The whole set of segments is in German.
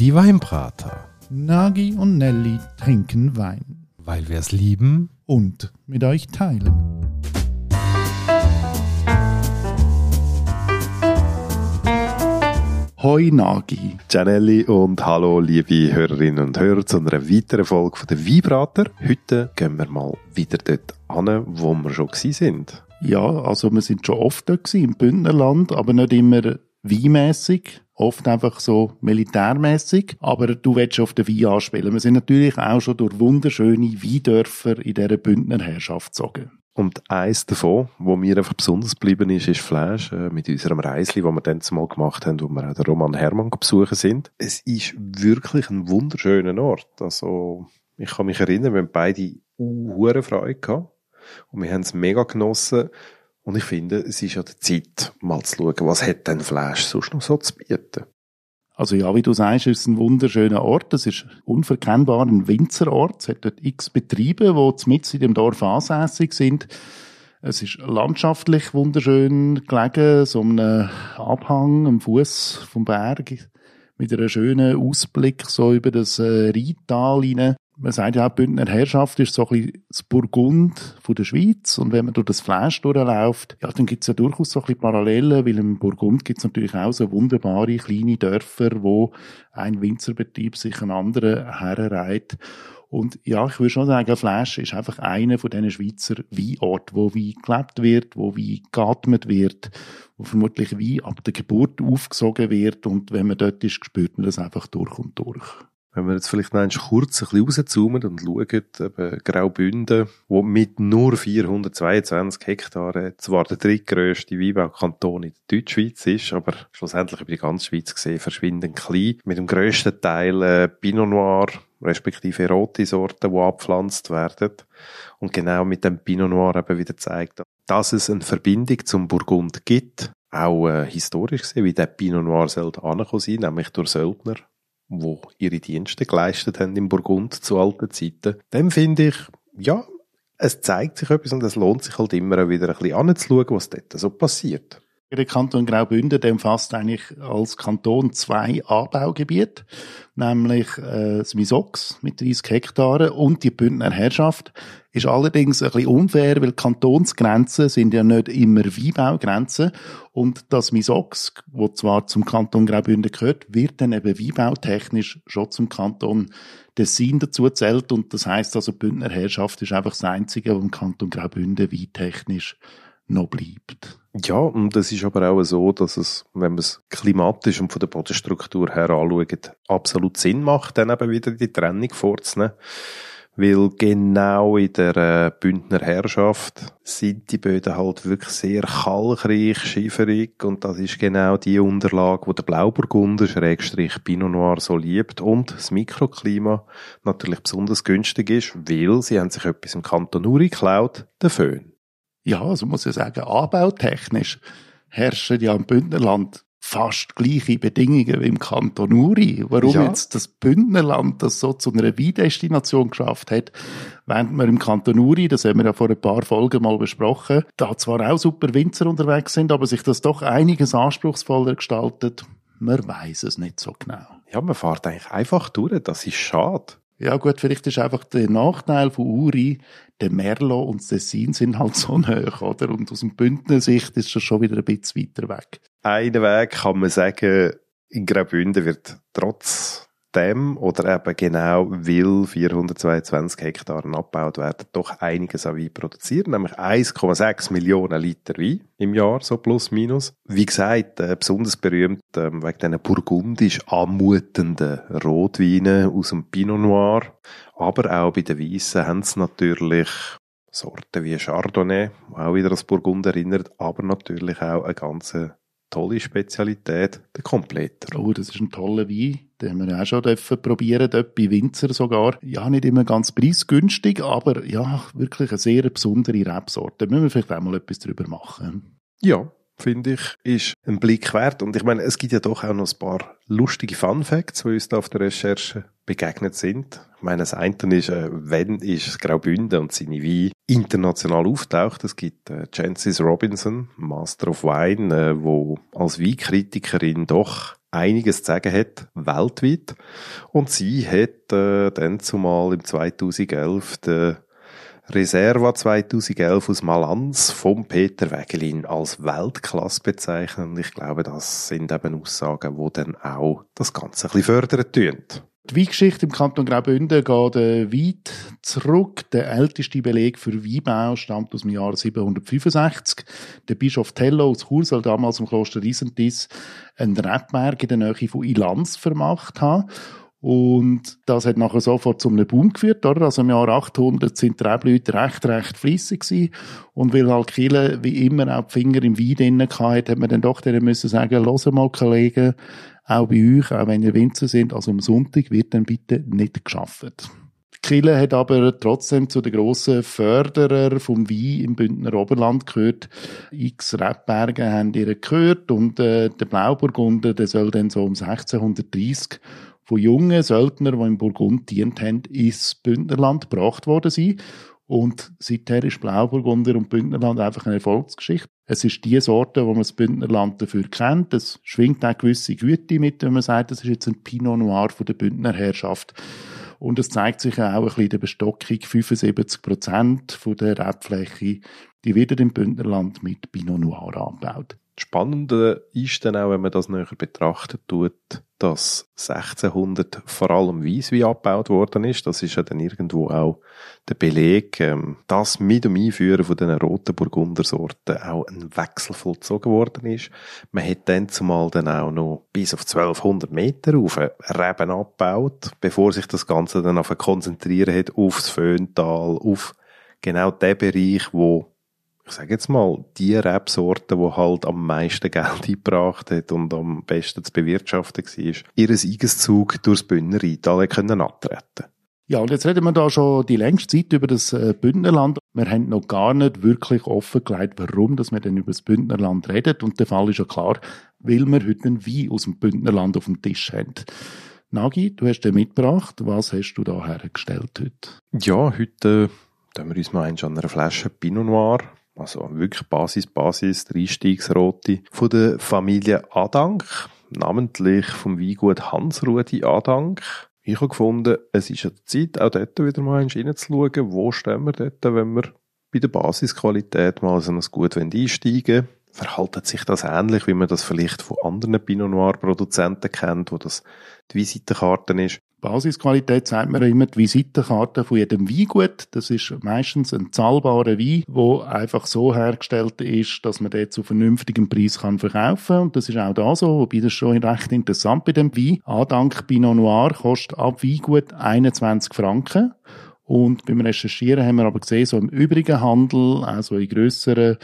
Die Weinbrater. Nagi und Nelly trinken Wein. Weil wir es lieben und mit euch teilen. Hoi Nagi. Gianelli und hallo liebe Hörerinnen und Hörer zu einer weiteren Folge von der Weinbrater. Heute gehen wir mal wieder dort hin, wo wir schon sind. Ja, also wir sind schon oft dort gewesen, im Bündnerland, aber nicht immer weinmässig. Oft einfach so militärmässig, aber du willst auf den Wein anspielen. Wir sind natürlich auch schon durch wunderschöne Weindörfer in dieser Bündner Herrschaft gezogen. Und eins davon, wo mir einfach besonders geblieben ist Fläsch, mit unserem Reisli, das wir dann zumal gemacht haben, wo wir auch den Roman Herrmann besuchen sind. Es ist wirklich ein wunderschöner Ort. Also, ich kann mich erinnern, wir haben beide hure Freude gehabt. Und wir haben es mega genossen. Und ich finde, es ist an der Zeit, mal zu schauen, was hat denn Fläsch sonst noch so zu bieten. Also ja, wie du sagst, ist es ein wunderschöner Ort. Es ist unverkennbar ein Winzerort. Es hat dort x Betriebe, die mitten in dem Dorf ansässig sind. Es ist landschaftlich wunderschön gelegen, so einem Abhang am Fuß vom Berg mit einem schönen Ausblick so über das Rheintal hinein. Man sagt ja, die Bündner Herrschaft ist so ein bisschen das Burgund von der Schweiz. Und wenn man durch das Fläsch durchläuft, ja, dann gibt es ja durchaus so ein bisschen Parallelen, weil im Burgund gibt es natürlich auch so wunderbare kleine Dörfer, wo ein Winzerbetrieb sich einen anderen herreiht. Und ja, ich würde schon sagen, Fläsch ist einfach einer von diesen Schweizer Weinorten, wo Wein gelebt wird, wo Wein geatmet wird, wo vermutlich Wein ab der Geburt aufgesogen wird. Und wenn man dort ist, spürt man das einfach durch und durch. Wenn wir jetzt vielleicht noch kurz ein bisschen rauszoomen und schauen, eben Graubünden, wo mit nur 422 Hektaren zwar der drittgrösste Weinbaukanton in der Deutschschweiz ist, aber schlussendlich über die ganze Schweiz gesehen verschwindend klein. Mit dem grössten Teil Pinot Noir, respektive Erotisorten, die abgepflanzt werden. Und genau mit dem Pinot Noir eben wieder zeigt, dass es eine Verbindung zum Burgund gibt. Auch historisch gesehen, wie der Pinot Noir sollte angekommen sein, nämlich durch Söldner, wo ihre Dienste geleistet haben im Burgund zu alten Zeiten. Dem finde ich, ja, es zeigt sich etwas und es lohnt sich halt immer wieder ein bisschen anzuschauen, was dort so passiert. Der Kanton Graubünden, der umfasst eigentlich als Kanton 2 Anbaugebiete, nämlich das Misox mit 30 Hektaren und die Bündner Herrschaft. Ist allerdings ein bisschen unfair, weil Kantonsgrenzen sind ja nicht immer Weinbaugrenzen. Und das Misox, wo zwar zum Kanton Graubünden gehört, wird dann eben weinbautechnisch schon zum Kanton Tessin dazu zählt. Und das heisst also, die Bündner Herrschaft ist einfach das Einzige, was im Kanton Graubünden weintechnisch noch bleibt. Ja, und es ist aber auch so, dass es, wenn man es klimatisch und von der Bodenstruktur her anschaut, absolut Sinn macht, dann eben wieder die Trennung vorzunehmen. Weil genau in der Bündner Herrschaft sind die Böden halt wirklich sehr kalkreich, schieferig und das ist genau die Unterlage, die der Blauburgunder / Pinot Noir so liebt und das Mikroklima natürlich besonders günstig ist, weil sie haben sich etwas im Kanton Uri geklaut, den Föhn. Ja, also muss ich sagen, anbautechnisch herrschen ja im Bündnerland fast gleiche Bedingungen wie im Kanton Uri. Warum jetzt das Bündnerland das so zu einer Weindestination geschafft hat, während wir im Kanton Uri, das haben wir ja vor ein paar Folgen mal besprochen, da zwar auch super Winzer unterwegs sind, aber sich das doch einiges anspruchsvoller gestaltet, man weiss es nicht so genau. Ja, man fährt eigentlich einfach durch, das ist schade. Ja gut, vielleicht ist einfach der Nachteil von Uri, der Merlot und das Tessin sind halt so nahe, oder? Und aus dem Bündner Sicht ist das schon wieder ein bisschen weiter weg. Einen Weg kann man sagen, in Graubünden wird trotz dem oder eben genau weil 422 Hektaren abgebaut werden, doch einiges an Wein produzieren, nämlich 1,6 Millionen Liter Wein im Jahr, so plus minus. Wie gesagt, besonders berühmt wegen diesen burgundisch anmutenden Rotweinen aus dem Pinot Noir, aber auch bei den Weissen haben sie natürlich Sorten wie Chardonnay, die auch wieder an das Burgund erinnert, aber natürlich auch eine ganze tolle Spezialität, der Kompletter. Oh, das ist ein toller Wein, den haben wir ja auch schon probieren dort bei Winzer sogar. Ja, nicht immer ganz preisgünstig, aber ja, wirklich eine sehr besondere Rebsorte. Da müssen wir vielleicht auch mal etwas drüber machen. Ja, finde ich, ist ein Blick wert. Und ich meine, es gibt ja doch auch noch ein paar lustige Fun-Facts, die uns da auf der Recherche begegnet sind. Ich meine, das eine ist, wenn ist Graubünden und seine Weine international auftaucht. Es gibt Jancis Robinson, Master of Wine, wo als Weinkritikerin doch einiges zu sagen hat, weltweit. Und sie hat dann zumal im 2011 den Reserva 2011 aus Malanz vom Peter Wägelin als Weltklasse bezeichnet. Und ich glaube, das sind eben Aussagen, die dann auch das Ganze ein bisschen fördern tun. Die Weingeschichte im Kanton Graubünden geht weit zurück. Der älteste Beleg für Weinbau stammt aus dem Jahr 765. Der Bischof Tello aus Chur soll damals im Kloster Risentis einen Rebberg in der Nähe von Ilanz vermacht haben. Und das hat nachher sofort zu einem Boom geführt, oder? Also im Jahr 800 sind die Rebleute recht fleissig gewesen. Und weil halt Kirche wie immer auch die Finger im Wein drin hatte, hat man dann doch denen müssen sagen, hört mal, Kollegen, auch bei euch, auch wenn ihr Winzer sind, also am Sonntag wird dann bitte nicht gearbeitet. Die Kirche hat aber trotzdem zu den grossen Förderern vom Wein im Bündner Oberland gehört. X Rebberge haben ihr gehört und der Blauburgunder, der soll dann so um 1630 von jungen Söldnern, die im Burgund gedient haben, ins Bündnerland gebracht worden sein. Und seither ist Blauburgunder und Bündnerland einfach eine Erfolgsgeschichte. Es ist die Sorte, wo man das Bündnerland dafür kennt. Es schwingt auch gewisse Güte mit, wenn man sagt, das ist jetzt ein Pinot Noir von der Bündner Herrschaft. Und es zeigt sich auch ein bisschen in der Bestockung. 75% von der Rebfläche, die wird im Bündnerland mit Pinot Noir angebaut. Spannende ist dann auch, wenn man das näher betrachtet tut, dass 1600 vor allem Weisswein abgebaut worden ist. Das ist ja dann irgendwo auch der Beleg, dass mit dem Einführen von diesen roten Burgundersorten auch ein Wechsel vollzogen worden ist. Man hat dann zumal dann auch noch bis auf 1200 Meter auf Reben abgebaut, bevor sich das Ganze dann auf konzentrieren hat aufs Föhntal, auf genau den Bereich, wo ich sage jetzt mal, die Rebsorte, die halt am meisten Geld eingebracht hat und am besten zu bewirtschaften war, ihren Siegeszug durchs Bündner Rheintal können antreten. Ja, und jetzt reden wir da schon die längste Zeit über das Bündnerland. Wir haben noch gar nicht wirklich offengelegt, warum dass wir denn über das Bündnerland reden. Und der Fall ist ja klar, weil wir heute einen Wein aus dem Bündnerland auf dem Tisch haben. Nagi, du hast den mitgebracht. Was hast du da hergestellt heute? Ja, heute tun wir uns mal an einer Flasche Pinot Noir, also wirklich Basis, der Einstiegsrote von der Familie Adank, namentlich vom Weingut Hans-Rudi Adank. Ich habe gefunden, es ist an der Zeit, auch dort wieder mal reinzuschauen, wo stehen wir dort, wenn wir bei der Basisqualität mal so ein Gut einsteigen wollen. Verhaltet sich das ähnlich, wie man das vielleicht von anderen Pinot Noir Produzenten kennt, wo das die Visitenkarte ist? Basisqualität sagt man immer die Visitenkarte von jedem Weingut. Das ist meistens ein zahlbarer Wein, der einfach so hergestellt ist, dass man den zu vernünftigem Preis verkaufen kann. Und das ist auch da so, wobei das schon recht interessant bei dem Wein. Adank Pinot Noir kostet ab Weingut 21 Franken. Und beim Recherchieren haben wir aber gesehen, so im übrigen Handel, also in grösseren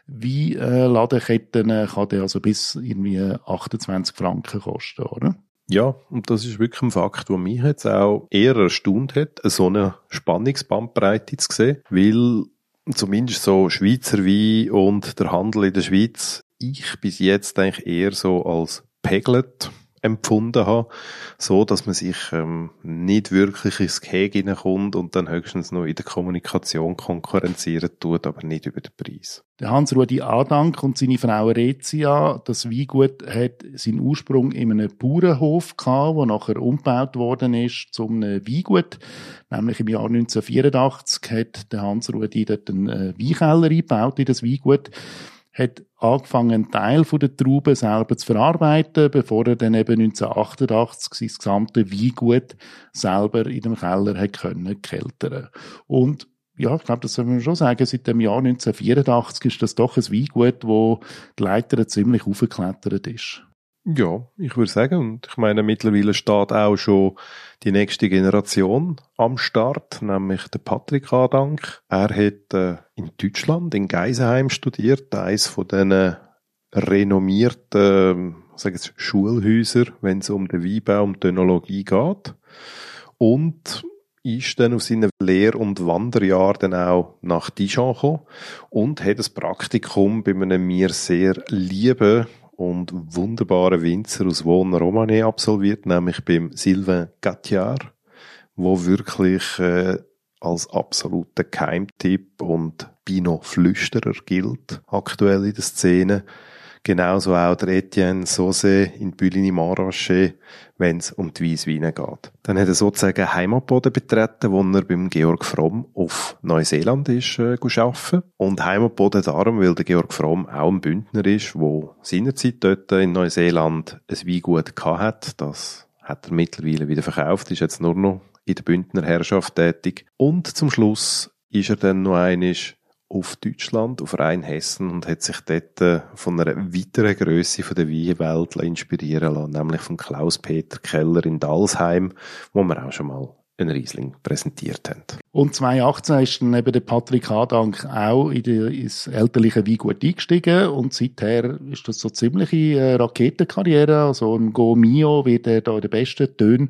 Weinladenketten, kann der also bis irgendwie 28 Franken kosten, oder? Ja, und das ist wirklich ein Fakt, der mich jetzt auch eher erstaunt hat, so eine Spannungsbandbreite zu sehen, weil zumindest so Schweizer Wein und der Handel in der Schweiz ich bis jetzt eigentlich eher so als pegelt empfunden habe, so dass man sich nicht wirklich ins Gehege hineinkommt und dann höchstens noch in der Kommunikation konkurrenzieren tut, aber nicht über den Preis. Der Hans-Rudi Adank und seine Frau Rezia, das Weingut hat seinen Ursprung in einem Bauernhof gehabt, der nachher umgebaut worden ist zu einem Weingut. Nämlich im Jahr 1984 hat der Hans-Rudi dort einen Weinkeller eingebaut in das Weingut, hat angefangen, einen Teil der Trauben selber zu verarbeiten, bevor er dann eben 1988 sein gesamte Weingut selber in dem Keller hat können keltern. Und ja, ich glaube, das soll man schon sagen, seit dem Jahr 1984 ist das doch ein Weingut, wo die Leiter ziemlich aufgeklettert ist. Ja, ich würde sagen, und ich meine, mittlerweile steht auch schon die nächste Generation am Start, nämlich der Patrick Adank. Er hat in Deutschland, in Geisenheim studiert, eines von diesen renommierten, Schulhäuser, wenn es um den Weinbau, um die Önologie geht. Und ist dann auf seinen Lehr- und Wanderjahr dann auch nach Dijon gekommen und hat ein Praktikum bei einem mir sehr lieben und wunderbaren Winzer aus Vaulnes-Romanée absolviert, nämlich beim Sylvain Gatillard, wo wirklich als absoluter Geheimtipp und Pinot-Flüsterer gilt, aktuell in der Szene. Genauso auch der Etienne Sauce in Bulligny-Montrachet, wenn es um die Weissweine geht. Dann hat er sozusagen Heimatboden betreten, wo er beim Georg Fromm auf Neuseeland ist arbeiten. Und Heimatboden darum, weil der Georg Fromm auch ein Bündner ist, der seinerzeit dort in Neuseeland ein Weingut gehabt hat. Das hat er mittlerweile wieder verkauft, ist jetzt nur noch in der Bündner Herrschaft tätig. Und zum Schluss ist er dann noch einmal auf Deutschland, auf Rheinhessen und hat sich dort von einer weiteren Grösse von der Weinwelt inspirieren lassen, nämlich von Klaus-Peter Keller in Dalsheim, wo wir auch schon mal einen Riesling präsentiert haben. Und 2018 ist dann eben der Patrick Hadank auch ins elterliche Weingut eingestiegen und seither ist das so ziemliche Raketenkarriere, also im Go Mio wird er da in den besten Tönen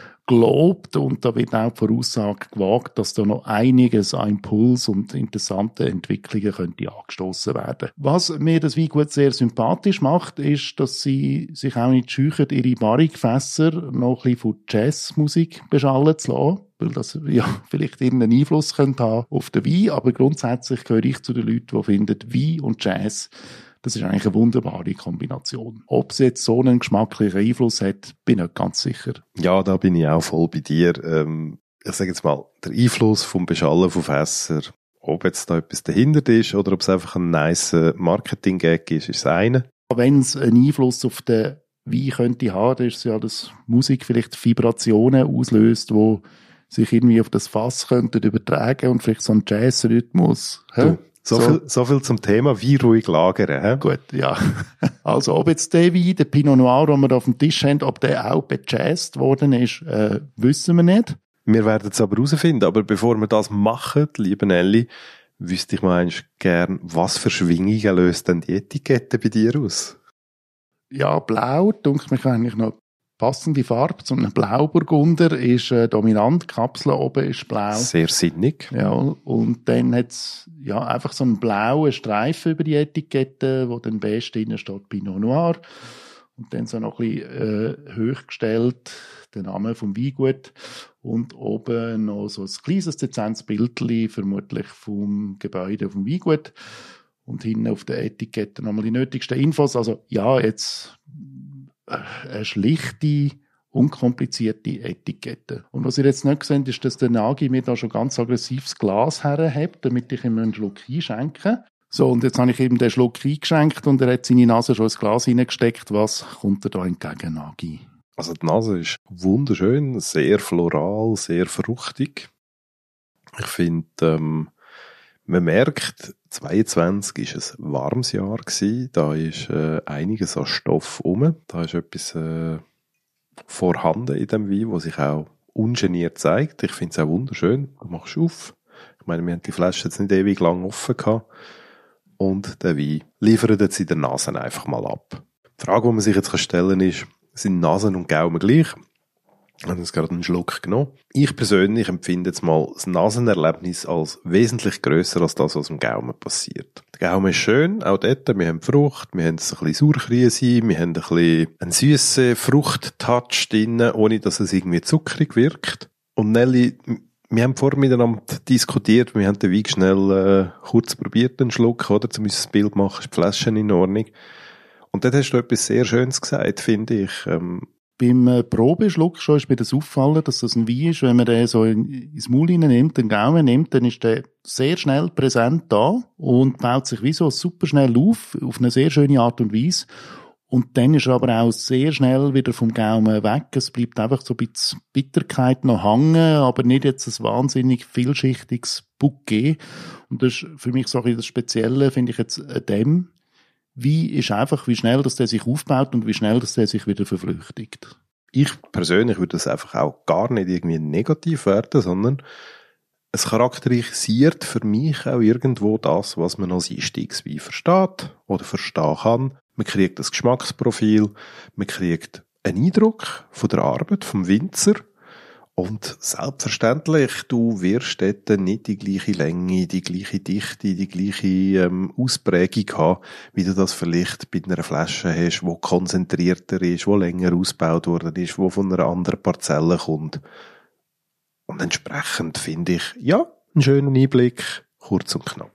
gelobt und da wird auch die Voraussage gewagt, dass da noch einiges an Impuls und interessante Entwicklungen könnte angestoßen werden. Was mir das Weingut sehr sympathisch macht, ist, dass sie sich auch nicht scheuchen, ihre Barrikfässer noch ein bisschen von Jazzmusik beschallen zu lassen, weil das ja vielleicht irgendeinen Einfluss könnte haben auf den Wein, aber grundsätzlich gehöre ich zu den Leuten, die finden, Wein und Jazz, das ist eigentlich eine wunderbare Kombination. Ob es jetzt so einen geschmacklichen Einfluss hat, bin ich nicht ganz sicher. Ja, da bin ich auch voll bei dir. Ich sage jetzt mal, der Einfluss vom Beschallen von Fässer, ob jetzt da etwas dahinter ist oder ob es einfach ein nice Marketing-Gag ist das eine. Wenn es einen Einfluss auf den Wein könnte haben, dann ist es ja, dass Musik vielleicht Vibrationen auslöst, die sich irgendwie auf das Fass könnten übertragen und vielleicht so einen Jazz-Rhythmus. So viel zum Thema Wein ruhig lagern. He? Gut, ja. Also ob jetzt der Wein, der Pinot Noir, den wir da auf dem Tisch haben, ob der auch bejazzt worden ist, wissen wir nicht. Wir werden es aber herausfinden. Aber bevor wir das machen, liebe Nelly, wüsste ich mal eigentlich gern, was für Schwingungen löst denn die Etikette bei dir aus? Ja, blau, denke ich eigentlich noch passende Farbe zu einem Blauburgunder ist dominant, die Kapsel oben ist blau. Sehr sinnig. Ja, und dann hat's ja einfach so einen blauen Streifen über die Etikette, wo dann best drin steht Pinot Noir. Und dann so noch ein bisschen hochgestellt der Name vom Weingut und oben noch so ein kleines dezentes Bildchen, vermutlich vom Gebäude vom Weingut. Und hinten auf der Etikette nochmal die nötigsten Infos. Also ja, jetzt eine schlichte, unkomplizierte Etikette. Und was ihr jetzt nicht seht, ist, dass der Nagi mir da schon ganz aggressives Glas herhebt, damit ich ihm einen Schluck einschenke. So, und jetzt habe ich ihm den Schluck eingeschenkt und er hat seine Nase schon ins Glas hineingesteckt. Was kommt er da entgegen, Nagi? Also die Nase ist wunderschön, sehr floral, sehr fruchtig. Ich finde, man merkt, 22 ist ein warmes Jahr gewesen. Da ist einiges an Stoff rum. Da ist etwas vorhanden in dem Wein, was sich auch ungeniert zeigt. Ich finde es auch wunderschön. Du machst auf. Ich meine, wir haben die Flasche jetzt nicht ewig lang offen gehabt. Und der Wein liefert jetzt in der Nase einfach mal ab. Die Frage, die man sich jetzt stellen kann, ist, sind Nasen und Gaumen gleich? Ich habe jetzt gerade einen Schluck genommen. Ich persönlich empfinde jetzt mal das Nasenerlebnis als wesentlich grösser als das, was im Gaumen passiert. Der Gaumen ist schön, auch dort. Wir haben Frucht, wir haben ein bisschen Sauerkrise, wir haben ein bisschen einen süssen Fruchttouch drin, ohne dass es irgendwie zuckrig wirkt. Und Nelly, wir haben vorher miteinander diskutiert, wir haben den Wein schnell kurz probiert, einen Schluck, oder, um uns das Bild zu machen, ist die Flasche in Ordnung. Und dort hast du etwas sehr Schönes gesagt, finde ich. Beim Probeschluck schon ist mir das auffallen, dass das ein Wein ist, wenn man den so ins Maul nimmt, den Gaumen nimmt, dann ist der sehr schnell präsent da und baut sich wie so super schnell auf eine sehr schöne Art und Weise. Und dann ist er aber auch sehr schnell wieder vom Gaumen weg. Es bleibt einfach so ein bisschen Bitterkeit noch hängen, aber nicht jetzt ein wahnsinnig vielschichtiges Bouquet. Und das ist für mich so ein bisschen das Spezielle, finde ich jetzt an dem. Wie ist einfach, wie schnell dass der sich aufbaut und wie schnell dass der sich wieder verflüchtigt. Ich persönlich würde das einfach auch gar nicht irgendwie negativ werden, sondern es charakterisiert für mich auch irgendwo das, was man als Einstiegswein versteht oder verstehen kann. Man kriegt das Geschmacksprofil, man kriegt einen Eindruck von der Arbeit vom Winzer. Und selbstverständlich, du wirst dort nicht die gleiche Länge, die gleiche Dichte, die gleiche Ausprägung haben, wie du das vielleicht bei einer Flasche hast, die konzentrierter ist, die länger ausgebaut worden ist, die von einer anderen Parzelle kommt. Und entsprechend finde ich, ja, einen schönen Einblick, kurz und knapp.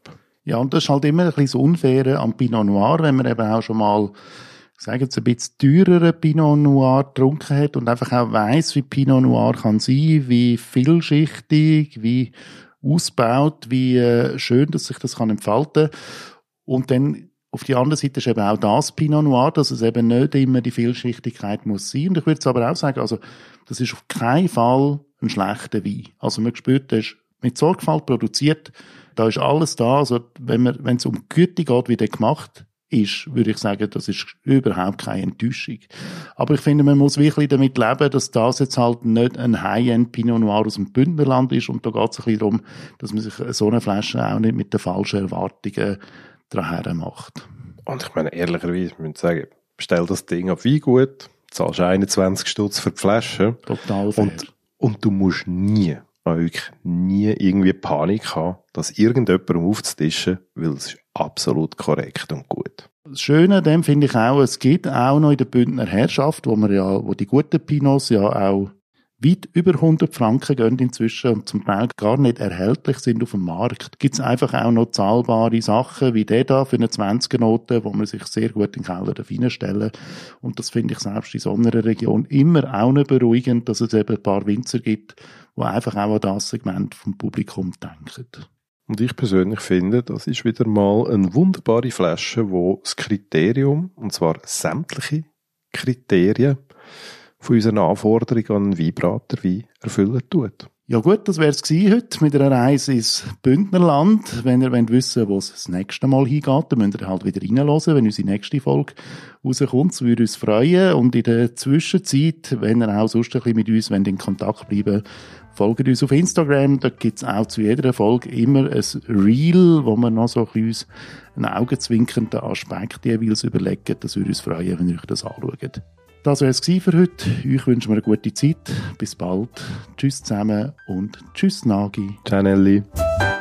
Ja, und das ist halt immer ein bisschen das Unfaire am Pinot Noir, wenn man eben auch schon mal, ich sage jetzt, ein bisschen teureren Pinot Noir getrunken hat und einfach auch weiss, wie Pinot Noir kann sein, wie vielschichtig, wie ausgebaut, wie schön, dass sich das kann entfalten. Und dann auf die andere Seite ist eben auch das Pinot Noir, dass es eben nicht immer die Vielschichtigkeit muss sein. Und ich würde es aber auch sagen, also, das ist auf keinen Fall ein schlechter Wein. Also man spürt, der ist mit Sorgfalt produziert, da ist alles da. Also wenn es um Güte geht, wie der gemacht ist, würde ich sagen, das ist überhaupt keine Enttäuschung. Aber ich finde, man muss wirklich damit leben, dass das jetzt halt nicht ein High-End Pinot Noir aus dem Bündnerland ist. Und da geht es ein bisschen darum, dass man sich so eine Flasche auch nicht mit den falschen Erwartungen daher macht. Und ich meine, ehrlicherweise, wir müssen sagen, bestell das Ding auf Weingut, zahlst 21 Stutz für die Flasche. Total fair. Und du musst wirklich nie irgendwie Panik haben, dass irgendjemandem aufzutischen, weil es ist absolut korrekt und gut. Das Schöne an dem finde ich auch, es gibt auch noch in der Bündner Herrschaft, wo die guten Pinots ja auch weit über 100 Franken gehen inzwischen und zum Teil gar nicht erhältlich sind auf dem Markt. Gibt es einfach auch noch zahlbare Sachen wie der da für eine 20er-Note, wo man sich sehr gut in den Keller reinstellen darf. Und das finde ich selbst in so einer Region immer auch noch beruhigend, dass es eben ein paar Winzer gibt, die einfach auch an das Segment vom Publikum denken. Und ich persönlich finde, das ist wieder mal eine wunderbare Flasche, wo das Kriterium, und zwar sämtliche Kriterien von unseren Anforderungen an einen Weinbrater erfüllen tut. Ja gut, das wäre es heute mit einer Reise ins Bündnerland. Wenn ihr wissen wollt, wo es das nächste Mal hingeht, dann müsst ihr halt wieder reinhören, wenn unsere nächste Folge rauskommt. Das würde uns freuen. Und in der Zwischenzeit, wenn ihr auch sonst ein bisschen mit uns in Kontakt bleiben, folgt uns auf Instagram. Da gibt es auch zu jeder Folge immer ein Reel, wo wir noch so ein bisschen einen augenzwinkernden Aspekt jeweils überlegen. Das würde uns freuen, wenn ihr euch das anschaut. Das war es für heute. Ich wünsche mir eine gute Zeit. Bis bald. Tschüss zusammen und tschüss Nagi. Ciao Nelly.